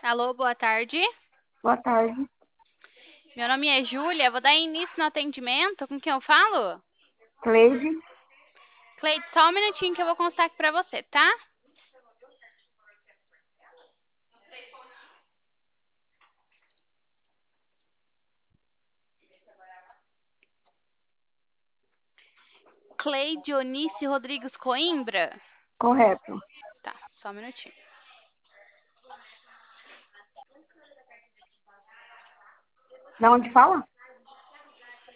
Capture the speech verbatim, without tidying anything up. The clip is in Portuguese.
Alô, boa tarde. Boa tarde. Meu nome é Júlia, vou dar início no atendimento. Com quem eu falo? Cleide. Cleide, só um minutinho que eu vou constar aqui pra você, tá? Cleide Onice Rodrigues Coimbra? Correto. Tá, só um minutinho. Da onde fala?